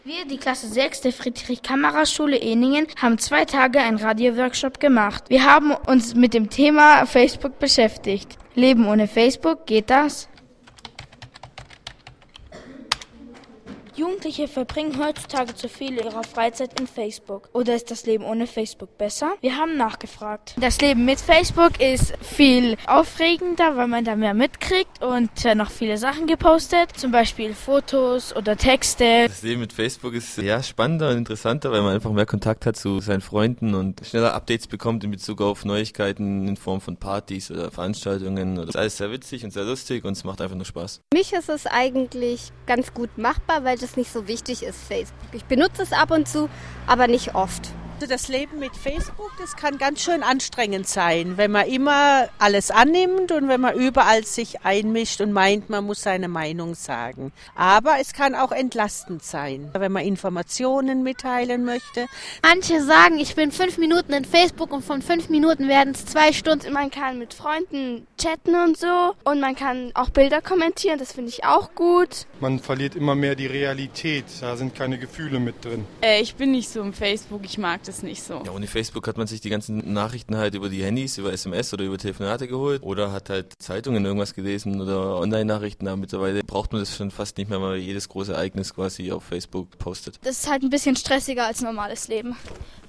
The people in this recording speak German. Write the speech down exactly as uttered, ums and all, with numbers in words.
Wir, die Klasse sechs der Friedrich-Kammerer-Schule Ehningen, haben zwei Tage einen Radioworkshop gemacht. Wir haben uns mit dem Thema Facebook beschäftigt. Leben ohne Facebook, geht das? Jugendliche verbringen heutzutage zu viel ihrer Freizeit in Facebook. Oder ist das Leben ohne Facebook besser? Wir haben nachgefragt. Das Leben mit Facebook ist viel aufregender, weil man da mehr mitkriegt und äh, noch viele Sachen gepostet. Zum Beispiel Fotos oder Texte. Das Leben mit Facebook ist ja spannender und interessanter, weil man einfach mehr Kontakt hat zu seinen Freunden und schneller Updates bekommt in Bezug auf Neuigkeiten in Form von Partys oder Veranstaltungen. Das ist alles sehr witzig und sehr lustig und es macht einfach nur Spaß. Für mich ist es eigentlich ganz gut machbar, weil das nicht so wichtig ist, Facebook. Ich benutze es ab und zu, aber nicht oft. Das Leben mit Facebook, das kann ganz schön anstrengend sein, wenn man immer alles annimmt und wenn man überall sich einmischt und meint, man muss seine Meinung sagen. Aber es kann auch entlastend sein, wenn man Informationen mitteilen möchte. Manche sagen, ich bin fünf Minuten in Facebook und von fünf Minuten werden es zwei Stunden. Man kann mit Freunden chatten und so und man kann auch Bilder kommentieren, das finde ich auch gut. Man verliert immer mehr die Realität, da sind keine Gefühle mit drin. Äh, ich bin nicht so im Facebook, ich mag das nicht so. Ja, ohne Facebook hat man sich die ganzen Nachrichten halt über die Handys, über S M S oder über Telefonate geholt oder hat halt Zeitungen irgendwas gelesen oder Online-Nachrichten. Aber mittlerweile braucht man das schon fast nicht mehr, weil jedes große Ereignis quasi auf Facebook postet. Das ist halt ein bisschen stressiger als normales Leben.